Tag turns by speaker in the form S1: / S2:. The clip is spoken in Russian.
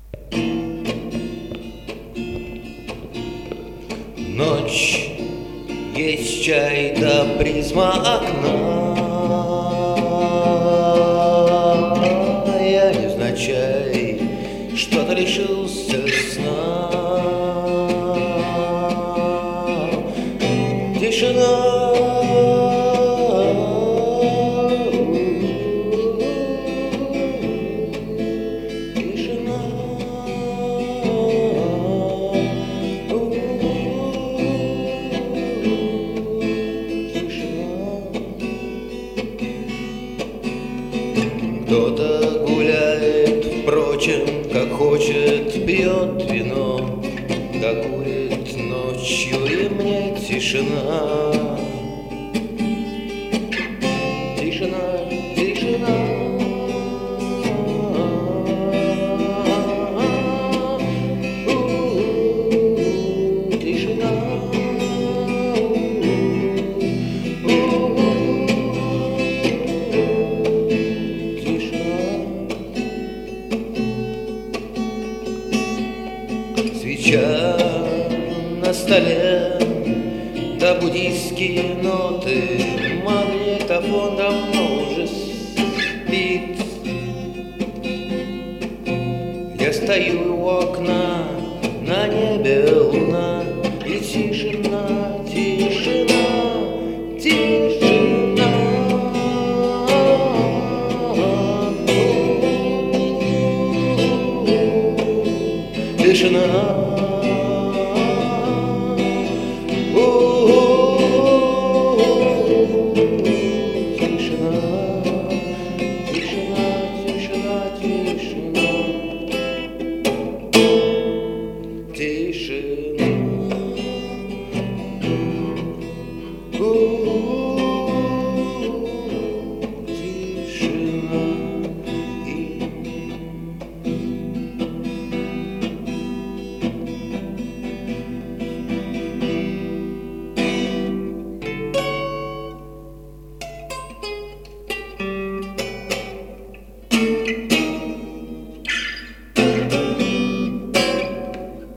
S1: Ночь, есть чай да призма окна. Я невзначай что-то лишился сна. Тишина. Кто-то гуляет, впрочем, как хочет, пьет вино, да курит ночью, и мне тишина. Тишина, тишина. Свеча на столе, да буддийские ноты, магнитофон давно уже спит. Я стою у окна, на небе луна, и тишина, тишина, тишина. Тишина.